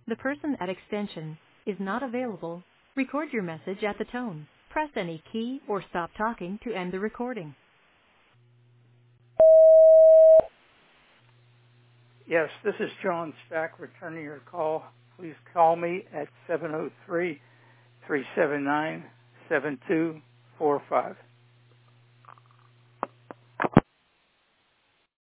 The person at extension is not available. Record your message at the tone. Press any key or stop talking to end the recording. Yes, this is John Stack returning your call. Please call me at 703-379-7245.